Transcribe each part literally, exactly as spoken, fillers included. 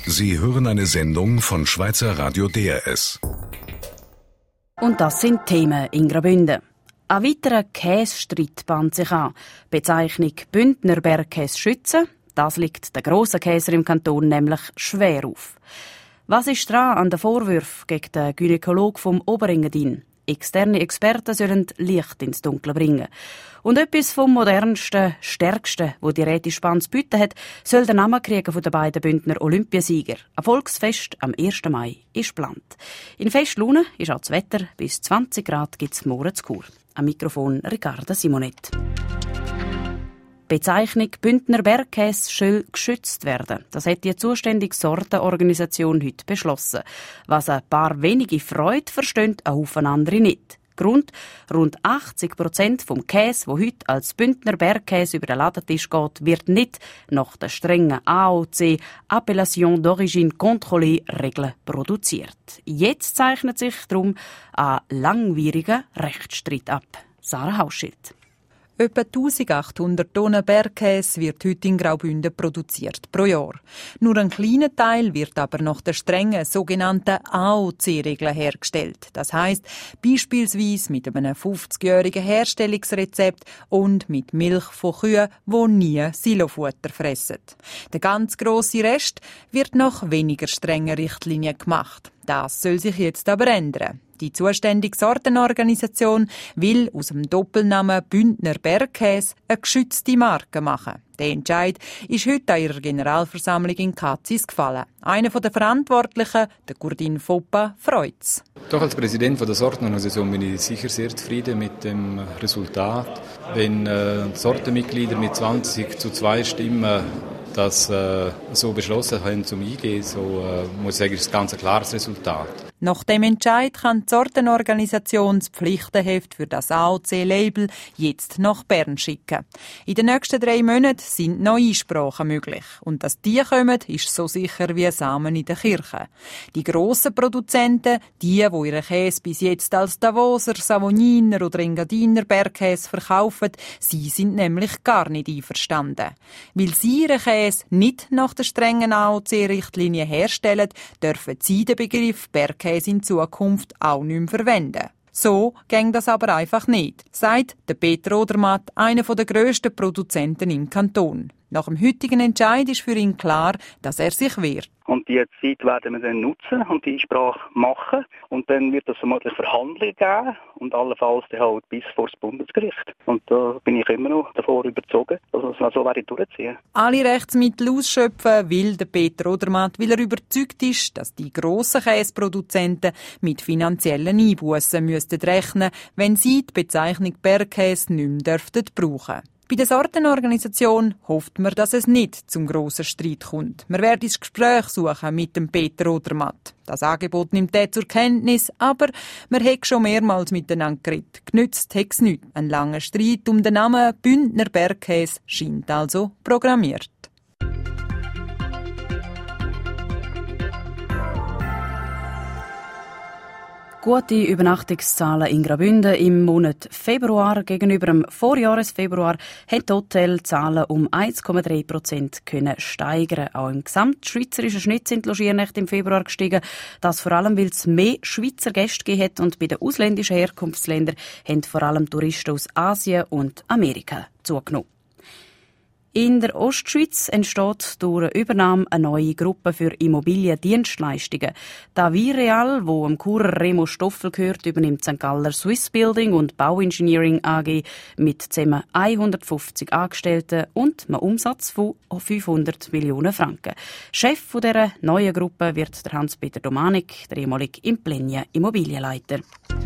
Sie hören eine Sendung von Schweizer Radio D R S. Und das sind Themen in Graubünden. Ein weiterer Käsestreit bahnt sich an. Bezeichnung Bündner Bergkäse schützen. Das liegt der grossen Käser im Kanton nämlich schwer auf. Was ist dran an den Vorwürfen gegen den Gynäkologen vom Oberengadin? Externe Experten sollen Licht ins Dunkle bringen. Und etwas vom modernsten, stärksten, wo die Rätispann zu bieten hat, soll der Name kriegen von den beiden Bündner Olympiasieger. Ein Volksfest am ersten Mai ist geplant. In Festlaune ist auch das Wetter. Bis zwanzig Grad gibt es morgen zu Chur. Am Mikrofon Ricarda Simonet. Die Bezeichnung Bündner Bergkäse soll geschützt werden. Das hat die zuständige Sortenorganisation heute beschlossen. Was ein paar wenige freut, verstehen ein Haufen andere nicht. Grund: rund achtzig Prozent vom Käse, der heute als Bündner Bergkäse über den Ladentisch geht, wird nicht nach den strengen A O C Appellation d'origine contrôlée Regeln produziert. Jetzt zeichnet sich darum ein langwieriger Rechtsstreit ab. Sarah Hauschild. Etwa eintausendachthundert Tonnen Bergkäse wird heute in Graubünden produziert pro Jahr. Nur ein kleiner Teil wird aber nach der strengen sogenannten A O C-Regeln hergestellt. Das heisst, beispielsweise mit einem fünfzigjährigen Herstellungsrezept und mit Milch von Kühen, die nie Silofutter fressen. Der ganz grosse Rest wird nach weniger strengen Richtlinien gemacht. Das soll sich jetzt aber ändern. Die zuständige Sortenorganisation will aus dem Doppelnamen Bündner Bergkäse eine geschützte Marke machen. Der Entscheid ist heute an ihrer Generalversammlung in Katzis gefallen. Einer der Verantwortlichen, der Gurdin Foppa, freut's. Doch als Präsident der Sortenorganisation bin ich sicher sehr zufrieden mit dem Resultat. Wenn äh, Sortenmitglieder mit zwanzig zu zwei Stimmen das äh, so beschlossen haben zum Eingehen, so äh, muss ich sagen, ist das ganz ein klares Resultat. Nach dem Entscheid kann die Sortenorganisation das Pflichtenheft für das A O C-Label jetzt nach Bern schicken. In den nächsten drei Monaten sind noch Einsprachen möglich. Und dass die kommen, ist so sicher wie Samen in der Kirche. Die grossen Produzenten, die, die ihren Käse bis jetzt als Davoser, Savoniner oder Engadiner Bergkäse verkaufen, sie sind nämlich gar nicht einverstanden. Weil sie ihren Käse nicht nach der strengen A O C-Richtlinie herstellen, dürfen sie den Begriff Bergkäse in Zukunft auch nicht mehr verwenden. So ging das aber einfach nicht, sagt der Peter Odermatt, einer der grössten Produzenten im Kanton. Nach dem heutigen Entscheid ist für ihn klar, dass er sich wehrt. Und die Zeit werden wir dann nutzen und die Einsprache machen. Und dann wird es vermutlich Verhandlungen geben und allenfalls dann halt bis vor das Bundesgericht. Und da bin ich immer noch davor überzogen, dass wir es so durchziehen. Alle Rechtsmittel ausschöpfen will der Peter Odermatt, weil er überzeugt ist, dass die grossen Käseproduzenten mit finanziellen Einbussen müssten rechnen, wenn sie die Bezeichnung Bergkäse nicht mehr dürften brauchen. Bei der Sortenorganisation hofft man, dass es nicht zum grossen Streit kommt. Wir werden das Gespräch suchen mit dem Peter Odermatt. Das Angebot nimmt er zur Kenntnis, aber wir haben schon mehrmals miteinander geredet. Genützt hat es nichts. Ein langer Streit um den Namen Bündner Bergkäse scheint also programmiert. Gute Übernachtungszahlen in Graubünden im Monat Februar gegenüber dem Vorjahresfebruar haben die Hotelzahlen um eins Komma drei Prozent können steigern. Auch im gesamtschweizerischen Schnitt sind die Logiernächte im Februar gestiegen. Das vor allem, weil es mehr Schweizer Gäste gegeben hat und bei den ausländischen Herkunftsländern haben vor allem Touristen aus Asien und Amerika zugenommen. In der Ostschweiz entsteht durch eine Übernahme eine neue Gruppe für Immobiliendienstleistungen. Da Vireal, wo am Churer Remo Stoffel gehört, übernimmt Sankt Galler Swiss Building und Bauengineering A G mit zusammen hundertfünfzig Angestellten und einem Umsatz von fünfhundert Millionen Franken. Chef dieser neuen Gruppe wird der Hans-Peter Domanik, der ehemalige Implenia Immobilienleiter.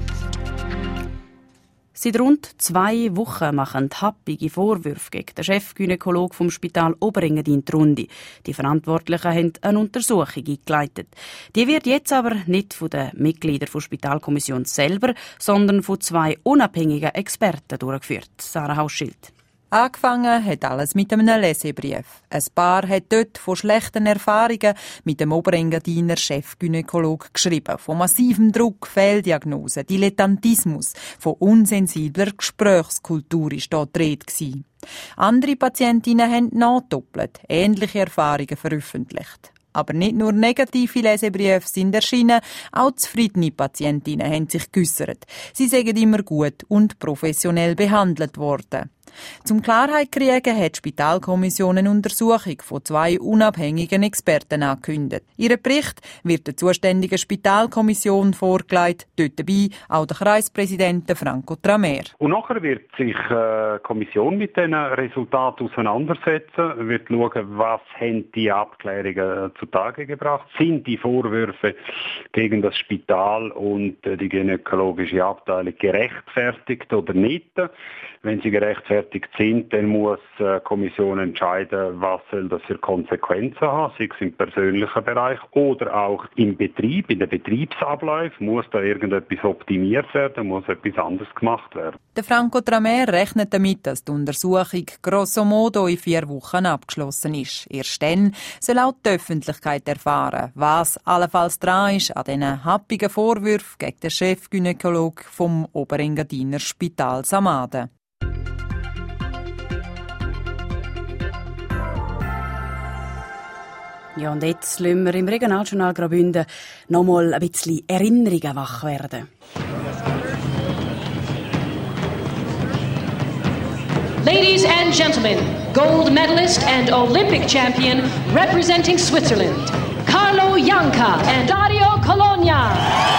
Seit rund zwei Wochen machen happige Vorwürfe gegen den Chefgynäkologen vom Spital Oberengadin die Runde. Die Verantwortlichen haben eine Untersuchung eingeleitet. Die wird jetzt aber nicht von den Mitgliedern der Spitalkommission selber, sondern von zwei unabhängigen Experten durchgeführt. Sarah Hauschild. Angefangen hat alles mit einem Lesebrief. Ein Paar hat dort von schlechten Erfahrungen mit dem Oberengadiner Chefgynäkolog geschrieben. Von massivem Druck, Fehldiagnosen, Dilettantismus, von unsensibler Gesprächskultur war dort die Rede. Andere Patientinnen haben nachdoppelt, ähnliche Erfahrungen veröffentlicht. Aber nicht nur negative Lesebriefe sind erschienen, auch zufriedene Patientinnen haben sich geäussert. Sie sagen immer gut und professionell behandelt worden. Zum Klarheit kriegen hat die Spitalkommission eine Untersuchung von zwei unabhängigen Experten angekündigt. Ihr Bericht wird der zuständigen Spitalkommission vorgelegt, dort dabei auch der Kreispräsident Franco Tramer. Und nachher wird sich äh, die Kommission mit diesen Resultaten auseinandersetzen, wird schauen, was haben die Abklärungen zutage gebracht, sind die Vorwürfe gegen das Spital und äh, die gynäkologische Abteilung gerechtfertigt oder nicht. Wenn sie gerechtfertigt sind, dann muss die Kommission entscheiden, was soll das für Konsequenzen haben, sei es im persönlichen Bereich oder auch im Betrieb, in den Betriebsabläufen. Muss da irgendetwas optimiert werden, muss etwas anderes gemacht werden. Der Franco Tramer rechnet damit, dass die Untersuchung grosso modo in vier Wochen abgeschlossen ist. Erst dann soll auch die Öffentlichkeit erfahren, was allenfalls dran ist an diesen happigen Vorwürfen gegen den Chefgynäkolog vom Oberengadiner Spital Samaden. Ja, und jetzt lassen wir im Regionaljournal Graubünden noch mal ein bisschen Erinnerungen wach werden. Ladies and gentlemen, gold medalist and Olympic champion representing Switzerland, Carlo Janka and Dario Cologna.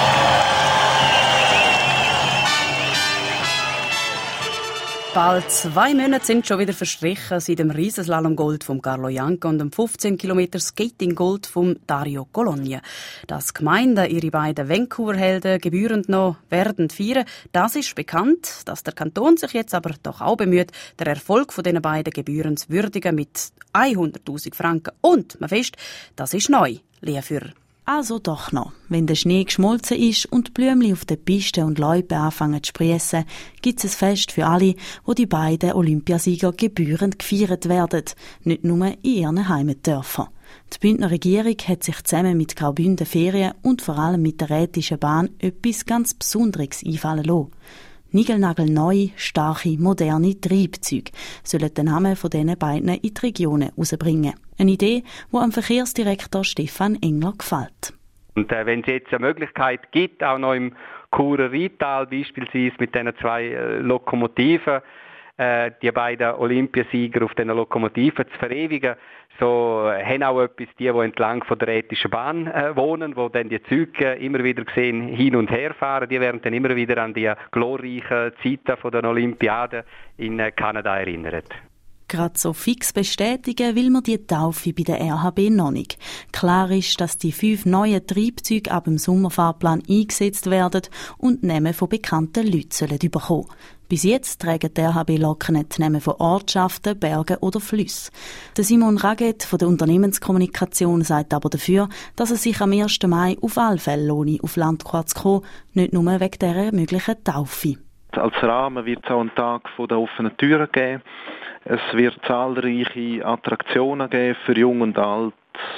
Bald zwei Monate sind schon wieder verstrichen seit dem Riesenslalom-Gold von Carlo Janka und dem fünfzehn Kilometer Skating-Gold von Dario Cologna. Dass Gemeinden ihre beiden Vancouver-Helden gebührend noch werden feiern, das ist bekannt. Dass der Kanton sich jetzt aber doch auch bemüht, den Erfolg von diesen beiden Gebühren zu würdigen mit hunderttausend Franken. Und man fest, das ist neu. Lea Fürr. Also doch noch. Wenn der Schnee geschmolzen ist und die Blümchen auf den Pisten und Loipen anfangen zu sprießen, gibt es ein Fest für alle, wo die beiden Olympiasieger gebührend gefeiert werden, nicht nur in ihren Heimatdörfern. Die Bündner Regierung hat sich zusammen mit Graubünden Ferien und vor allem mit der Rätischen Bahn etwas ganz Besonderes einfallen lassen. Nigelnagelneue, starke, moderne Triebzüge sollen den Namen von diesen beiden in die Regionen herausbringen. Eine Idee, die am Verkehrsdirektor Stefan Engler gefällt. Und äh, wenn es jetzt eine Möglichkeit gibt, auch noch im Churer Rheintal beispielsweise mit diesen zwei äh, Lokomotiven, äh, die beiden Olympiasieger auf diesen Lokomotiven zu verewigen, so äh, haben auch etwas die, die entlang von der Rätischen Bahn äh, wohnen, wo dann die Züge äh, immer wieder gesehen hin und her fahren, die werden dann immer wieder an die glorreichen Zeiten von den Olympiaden in äh, Kanada erinnert. Gerade so fix bestätigen will man die Taufe bei der R H B noch nicht. Klar ist, dass die fünf neuen Triebzüge ab dem Sommerfahrplan eingesetzt werden und Namen von bekannten Leuten sollen bekommen. Bis jetzt tragen die R H B-Loken die Namen von Ortschaften, Bergen oder Flüssen. Der Simon Raget von der Unternehmenskommunikation sagt aber dafür, dass es sich am ersten Mai auf alle Fälle lohnt, auf Landquart zu kommen, nicht nur wegen dieser möglichen Taufe. Als Rahmen wird es auch einen Tag der offenen Türen geben. Es wird zahlreiche Attraktionen geben für Jung und Alt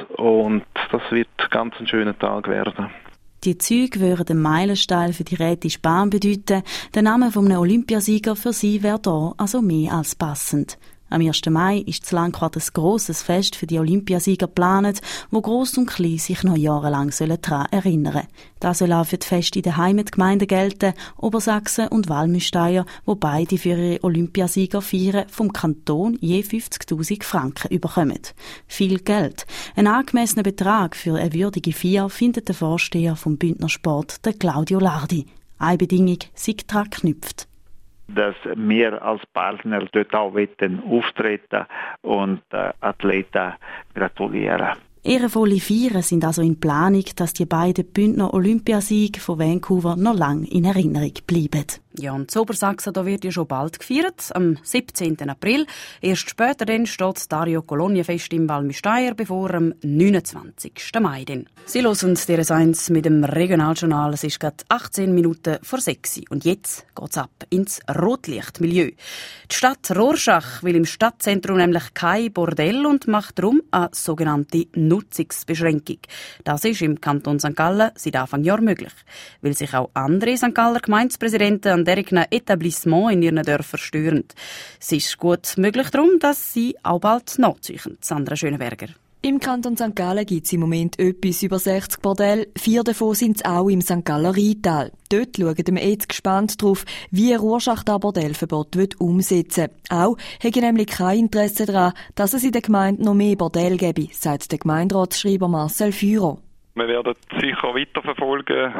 und das wird ganz ein schöner Tag werden. Die Züge würden einen Meilenstein für die Rätische Bahn bedeuten. Der Name eines Olympiasieger für sie wäre hier also mehr als passend. Am ersten Mai ist in Landquart ein grosses Fest für die Olympiasieger geplant, wo Gross und Klein sich noch jahrelang daran erinnern sollen. Das soll auch für die Feste in den Heimatgemeinden gelten, Obersachsen und Walmüsteier, wo beide für ihre Olympiasieger feiern, vom Kanton je fünfzigtausend Franken bekommen. Viel Geld. Ein angemessener Betrag für eine würdige Feier findet der Vorsteher vom Bündner Sport, der Claudio Lardi. Eine Bedingung sei daran geknüpft. Dass wir als Partner dort auch auftreten und äh, Athleten gratulieren. Ehrenvolle Feiern sind also in Planung, dass die beiden Bündner Olympiasiege von Vancouver noch lange in Erinnerung bleiben. Ja, und in Obersachsen da wird ja schon bald gefeiert, am siebzehnten April. Erst später dann steht das Dario Cologna Fest im Walmüsteier bevor, am neunundzwanzigsten Mai. Dann. Sie hören D R S eins mit dem Regionaljournal. Es ist gerade achtzehn Minuten vor sechs. Und jetzt geht's ab ins Rotlichtmilieu. Die Stadt Rorschach will im Stadtzentrum nämlich kein Bordell und macht darum eine sogenannte Nutzungsbeschränkung. Das ist im Kanton Sankt Gallen seit Anfang Jahr möglich. Weil sich auch andere Sankt Galler Gemeindepräsidenten an deren Etablissement in ihren Dörfern stören. Es ist gut möglich darum, dass sie auch bald nachziehen. Sandra Schönenberger. Im Kanton Sankt Gallen gibt es im Moment etwas über sechzig Bordelle. Vier davon sind es auch im Sankt Galler Rheintal. Dort schauen wir jetzt gespannt darauf, wie Rorschach das Bordellverbot umsetzen will. Auch hätte nämlich kein Interesse daran, dass es in der Gemeinde noch mehr Bordelle gäbe, sagt der Gemeinderatsschreiber Marcel Führer. Wir werden sicher weiterverfolgen,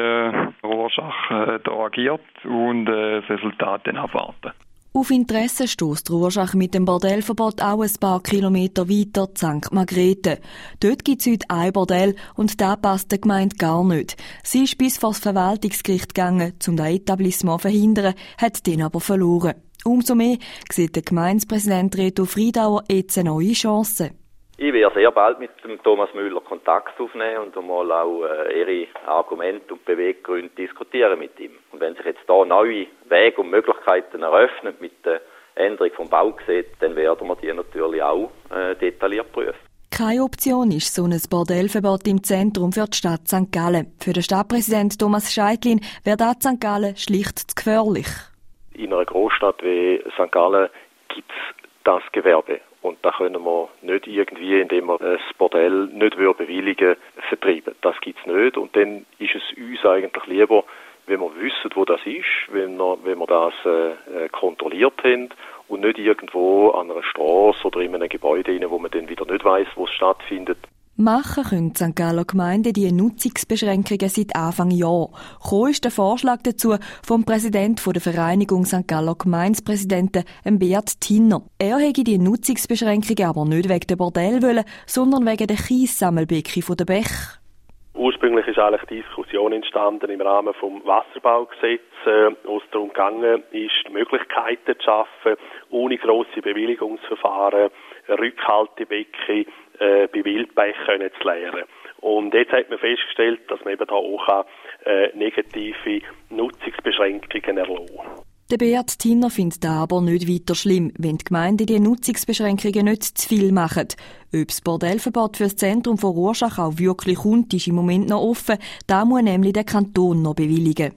wie Rorschach äh, da agiert und äh, das Resultat dann abwarten. Auf Interesse stösst Rorschach mit dem Bordellverbot auch ein paar Kilometer weiter zu Sankt Margrethe. Dort gibt es heute ein Bordell und das passt der Gemeinde gar nicht. Sie ist bis vor das Verwaltungsgericht gegangen, um das Etablissement zu verhindern, hat den aber verloren. Umso mehr sieht der Gemeindepräsident Reto Friedauer jetzt eine neue Chance. Ich werde sehr bald mit dem Thomas Müller Kontakt aufnehmen und einmal auch äh, ihre Argumente und Beweggründe diskutieren mit ihm. Und wenn sich jetzt da neue Wege und Möglichkeiten eröffnen mit der Änderung vom Baugesetz, dann werden wir die natürlich auch äh, detailliert prüfen. Keine Option ist so ein Bordellverbot im Zentrum für die Stadt Sankt Gallen. Für den Stadtpräsident Thomas Scheitlin wäre das Sankt Gallen schlicht zu gefährlich. In einer Großstadt wie Sankt Gallen gibt es das Gewerbe. Und da können wir nicht irgendwie, indem wir das Bordell nicht bewilligen, vertreiben. Das gibt es nicht. Und dann ist es uns eigentlich lieber, wenn wir wissen, wo das ist, wenn wir, wenn wir das äh, kontrolliert haben und nicht irgendwo an einer Straße oder in einem Gebäude rein, wo man dann wieder nicht weiss, wo es stattfindet. Machen können die Sankt Galler Gemeinde die Nutzungsbeschränkungen seit Anfang Jahr. Gekommen ist der Vorschlag dazu vom Präsidenten der Vereinigung Sankt Galler Gemeindepräsidenten, Beat Tinner. Er hätte die Nutzungsbeschränkungen aber nicht wegen der Bordell wollen, sondern wegen der Kiessammelbecken der Bech. Ursprünglich ist eigentlich die Diskussion entstanden im Rahmen vom Wasserbaugesetz, äh, wo es darum gegangen ist, die Möglichkeiten zu schaffen, ohne grosse Bewilligungsverfahren, Rückhaltebecken äh, bei Wildbächen zu leeren. Und jetzt hat man festgestellt, dass man eben da auch kann, äh, negative Nutzungsbeschränkungen erlassen kann. Der Beat Tinner findet das aber nicht weiter schlimm, wenn die Gemeinden die Nutzungsbeschränkungen nicht zu viel machen. Ob das Bordellverbot für das Zentrum von Rorschach auch wirklich kommt, ist im Moment noch offen. Da muss nämlich der Kanton noch bewilligen.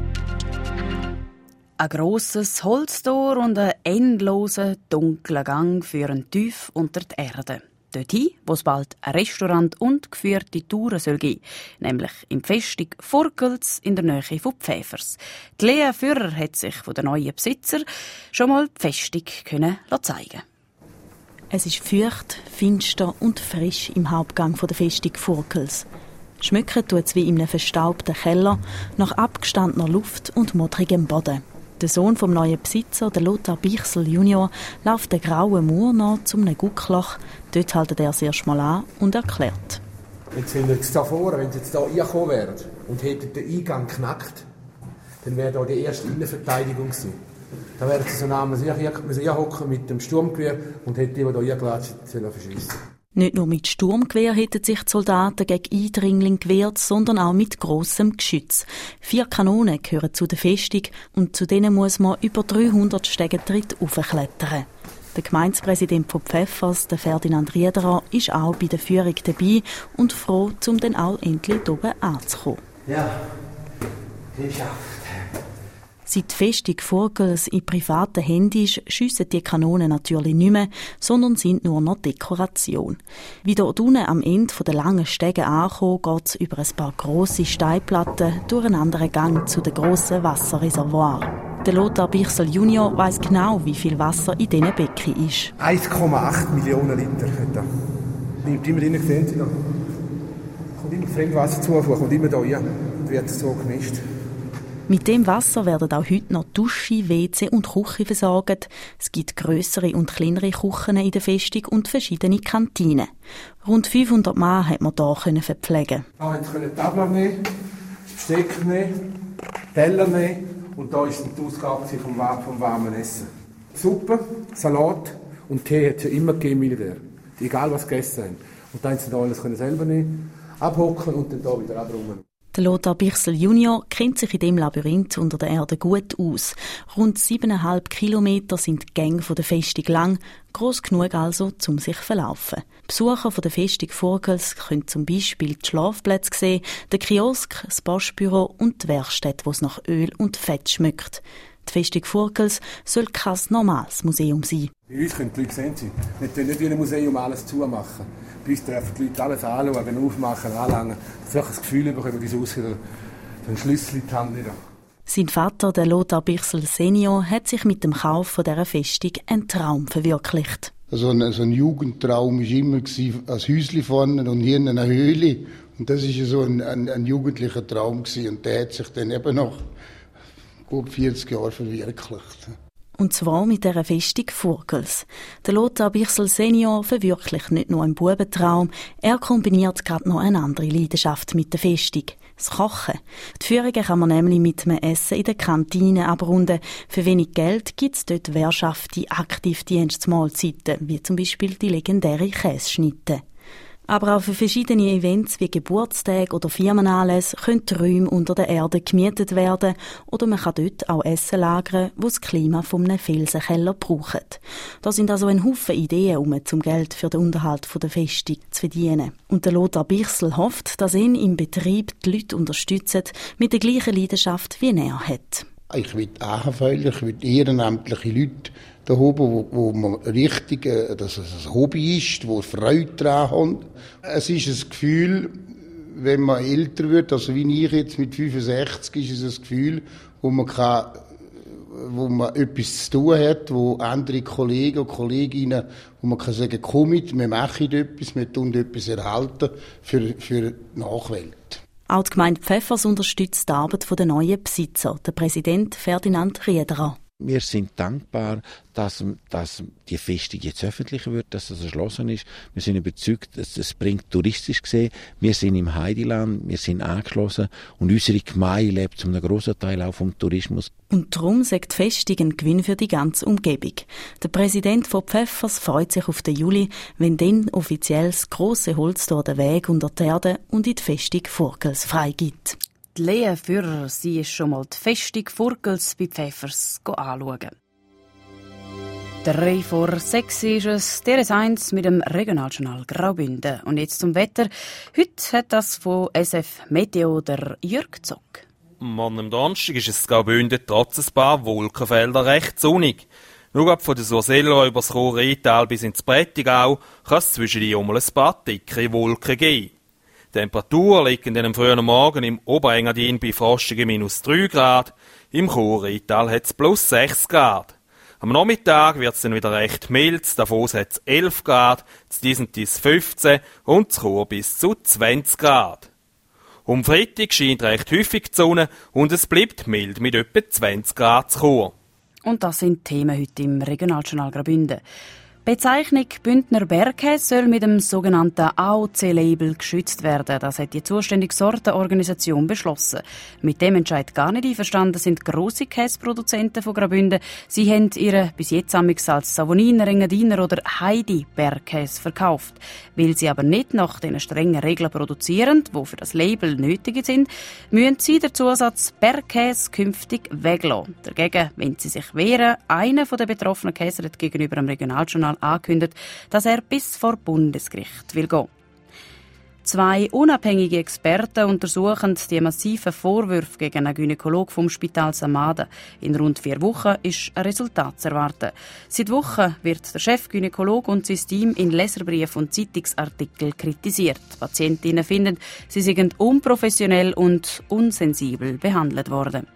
Ein grosses Holztor und ein endloser, dunkler Gang führen tief unter die Erde. Dorthin, wo es bald ein Restaurant und geführte Touren soll geben, nämlich im Festung Furkels in der Nähe von Pfäfers. Die Lea Führer hat sich von den neuen Besitzer schon mal die Festung können zeigen. Es ist feucht, finster und frisch im Hauptgang der Festung Furkels. Schmücken tut es wie in einem verstaubten Keller, nach abgestandener Luft und modrigem Boden. Der Sohn vom neuen Besitzer, der Lothar Bichsel Junior, läuft den grauen Mauer nach zu einem Guckloch. Dort hält er es erst mal an und erklärt. Jetzt sind wir jetzt da vorne, wenn Sie jetzt hier reingekommen wären und hätten den Eingang geknackt, dann wäre da die erste Innenverteidigung gewesen. Da wären Sie so nah hocken mit dem Sturmgewehr und hätten die, die hier eingelatscht sind, verschiessen. Nicht nur mit Sturmgewehr hätten sich die Soldaten gegen Eindringlinge gewehrt, sondern auch mit grossem Geschütz. Vier Kanonen gehören zu der Festung und zu denen muss man über dreihundert Stegentritte hochklettern. Der Gemeindepräsident von Pfäfers, der Ferdinand Riederer, ist auch bei der Führung dabei und froh, um dann auch endlich oben anzukommen. Ja, geschafft. Seit die Festung Furkels in privaten Händen ist, schiessen die Kanonen natürlich nicht mehr, sondern sind nur noch Dekoration. Wie dort unten am Ende der langen Stege ankommen, geht es über ein paar grosse Steinplatten durch einen anderen Gang zu den grossen Wasserreservoirs. Der Lothar Bichsel Junior weiss genau, wie viel Wasser in diesen Becken ist. eins Komma acht Millionen Liter hat er. Nimmt immer rein, sehen Sie noch. Kommt immer Fremdwasserzufuhr, kommt immer hier rein und wird so gemischt. Mit dem Wasser werden auch heute noch Dusche, W C und Küche versorgt. Es gibt grössere und kleinere Küchen in der Festung und verschiedene Kantinen. Rund fünfhundert Mann hat man hier verpflegen. Da haben Sie die Tabler nehmen, Besteck nehmen, Teller nehmen und da ist die Ausgabe vom, vom warmen Essen. Suppe, Salat und Tee hat es ja immer gegeben, Militär. Egal was sie gegessen haben. Und dann haben sie da alles selber nehmen, abhocken und dann hier wieder abräumen. Der Lothar Bichsel Junior kennt sich in dem Labyrinth unter der Erde gut aus. Rund siebeneinhalb Kilometer sind die Gänge der Festung lang, gross genug also, um sich zu verlaufen. Besucher von der Festung Furkels können zum Beispiel die Schlafplätze sehen, den Kiosk, das Postbüro und die Werkstätte, wo es nach Öl und Fett schmeckt. Die Festung Furkels soll kein normales Museum sein. Bei uns können die Leute sehen, wir können nicht wie ein Museum alles zumachen. Bis dürfen die Leute alles anschauen, aufmachen, anlangen. Dass sie das Gefühl bekommen, wie es aussieht, den Schlüssel in die Hand nicht. Sein Vater, der Lothar Bichsel Senior, hat sich mit dem Kauf von dieser Festung einen Traum verwirklicht. Also ein, so ein Jugendtraum war immer ein Häuschen vorne und hier eine Höhle. Und das war so ein, ein, ein jugendlicher Traum gewesen. Und der hat sich dann eben nach gut vierzig Jahren verwirklicht. Und zwar mit dieser Festung Furgels. Der Lothar Bichsel Senior verwirklicht nicht nur einen Bubentraum, er kombiniert gerade noch eine andere Leidenschaft mit der Festung. Das Kochen. Die Führungen kann man nämlich mit einem Essen in der Kantine abrunden. Für wenig Geld gibt es dort wehrschafte Aktivdienstmahlzeiten, wie zum Beispiel die legendäre Käseschnitte. Aber auch für verschiedene Events wie Geburtstage oder Firmenanlässe können die Räume unter der Erde gemietet werden oder man kann dort auch Essen lagern, wo das Klima von einem Felsenkeller braucht. Da sind also ein Haufen Ideen um, zum Geld für den Unterhalt der Festung zu verdienen. Und der Lothar Bichsel hofft, dass ihn im Betrieb die Leute unterstützen mit der gleichen Leidenschaft, wie er hat. Ich will anfällig, ich will ehrenamtliche Leute da oben, wo, wo man richtig, äh, dass es ein Hobby ist, wo Freude daran haben. Es ist ein Gefühl, wenn man älter wird, also wie ich jetzt mit fünfundsechzig, ist es ein Gefühl, wo man kann, wo man etwas zu tun hat, wo andere Kollegen und Kolleginnen, wo man kann sagen, komm mit, wir machen etwas, wir tun etwas erhalten für, für die Nachwelt. Auch die Gemeinde Pfäffers unterstützt die Arbeit der neuen Besitzer, der Präsident Ferdinand Riederer. Wir sind dankbar, dass, dass die Festung jetzt öffentlich wird, dass das erschlossen ist. Wir sind überzeugt, dass es bringt touristisch gesehen. Wir sind im Heideland, wir sind angeschlossen und unsere Gemeinde lebt zum grossen Teil auch vom Tourismus. Und darum sagt die Festung ein Gewinn für die ganze Umgebung. Der Präsident von Pfäffers freut sich auf den Juli, wenn dann offiziell das grosse Holztor den Weg unter die Erde und in die Festung Furgels freigibt. Die Lea Führer, sie ist schon mal die Festung Furgels bei Pfäffers anschauen. Drei vor sechs ist es, der ist eins mit dem Regionaljournal Graubünden. Und jetzt zum Wetter. Heute hat das von S F Meteo der Jürg Zock. Morgen am Donnerstag ist es in Graubünden trotz ein paar Wolkenfelder recht sonnig. Nur von der Sursello über das Chur-Rheintal bis ins Prättigau kann es zwischen die um ein paar dicke Wolken geben. Die Temperatur liegt in den frühen Morgen im Oberengadin bei frostigen minus drei Grad, im Chur-Rheintal hat es plus sechs Grad. Am Nachmittag wird es dann wieder recht mild, davon hat es elf Grad, zu Disentis fünfzehn und zu Chur bis zu zwanzig Grad. Um Freitag scheint recht häufig die Sonne und es bleibt mild mit etwa zwanzig Grad zu Chur. Und das sind Themen heute im Regionaljournal Graubünden. Die Bezeichnung Bündner Bergkäse soll mit dem sogenannten A O C-Label geschützt werden. Das hat die zuständige Sortenorganisation beschlossen. Mit dem Entscheid gar nicht einverstanden sind grosse Käseproduzenten von Graubünden. Sie haben ihre bis jetzt amigs als Savoniner, Engadiner oder Heidi Bergkäse verkauft. Weil sie aber nicht nach den strengen Regeln produzieren, die für das Label nötig sind, müssen sie den Zusatz Bergkäse künftig weglassen. Dagegen, wenn sie sich wehren, einer der betroffenen Käser hat gegenüber dem Regionaljournal angekündigt, dass er bis vor Bundesgericht will gehen. Zwei unabhängige Experten untersuchen die massiven Vorwürfe gegen einen Gynäkologen vom Spital Samaden. In rund vier Wochen ist ein Resultat zu erwarten. Seit Wochen wird der Chefgynäkologe und sein Team in Leserbriefen und Zeitungsartikeln kritisiert. Die Patientinnen finden, sie seien unprofessionell und unsensibel behandelt worden.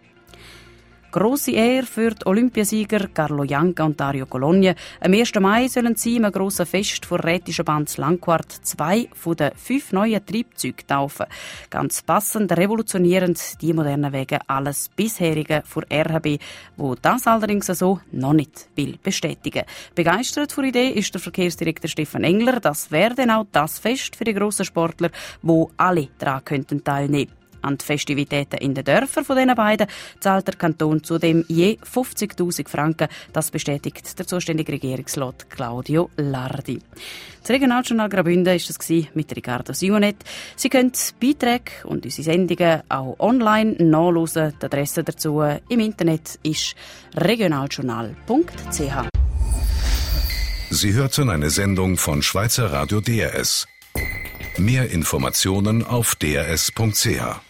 Grosse Ehre für die Olympiasieger Carlo Janka und Dario Colonia. Am ersten Mai sollen sie im grossen Fest vor rätischer Band Langquart zwei von den fünf neuen Triebzeugen taufen. Ganz passend revolutionierend die modernen Wege alles bisherige vor R H B, wo das allerdings so noch nicht will bestätigen. Begeistert von der Idee ist der Verkehrsdirektor Stefan Engler. Das wäre dann auch das Fest für die grossen Sportler, wo alle daran könnten teilnehmen. An die Festivitäten in den Dörfern von diesen beiden zahlt der Kanton zudem je fünfzigtausend Franken. Das bestätigt der zuständige Regierungsrat Claudio Lardi. Das Regionaljournal Graubünden war das mit Ricardo Simonet. Sie können Beiträge und unsere Sendungen auch online nachhören. Die Adresse dazu im Internet ist regionaljournal punkt c h. Sie hörten eine Sendung von Schweizer Radio D R S. Mehr Informationen auf d r s punkt c h.